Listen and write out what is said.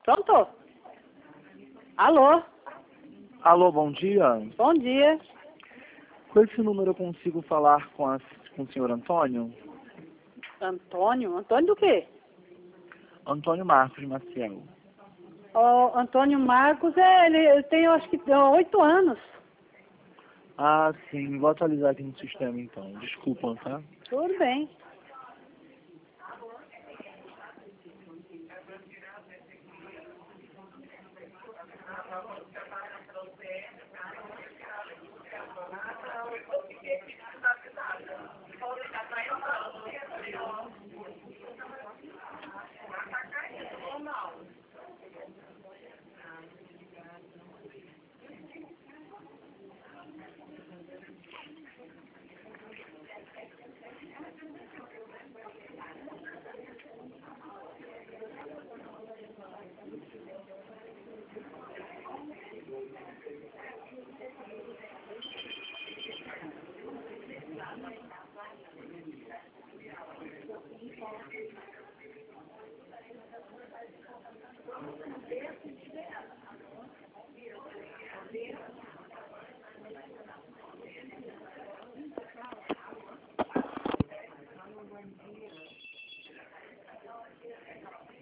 Pronto? Alô? Alô, bom dia. Bom dia. Com esse número eu consigo falar com o senhor Antônio? Antônio? Antônio do quê? Antônio Marcos Maciel. O Antônio Marcos, ele tem, eu acho que 8 anos. Ah, sim. Vou atualizar aqui no sistema, então. Desculpa, tá? Tudo bem.